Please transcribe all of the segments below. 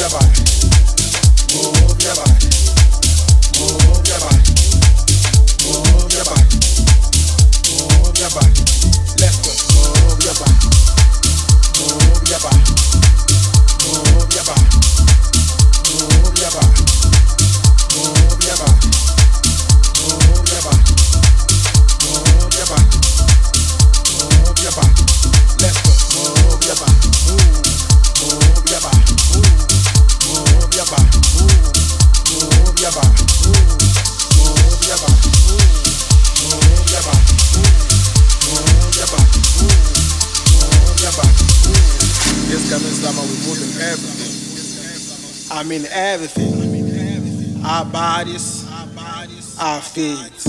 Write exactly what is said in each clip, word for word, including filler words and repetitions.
your body, move your body, move your body, move your body, move your body. Let's go. Move your body, move your body, move your body, move your body, move your body, move your body, move your body, move your body. Let's go. Move your body, move, move your body, move, move your body, move, move your body, move, move your body, move, move your body, move, move your body, move, move your body, move. This coming summer we're moving everything. I mean everything. Our bodies, our feet.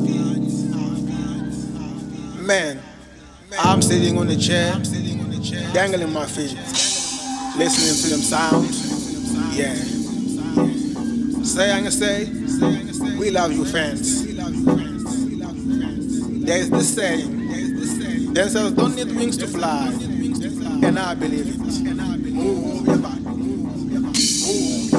Man, I'm sitting on the chair, dangling my feet, listening to them sounds. Yeah. Say and say, we love you fans. There's the saying, themselves don't need wings to fly, and I believe it. Move your body, move your body, move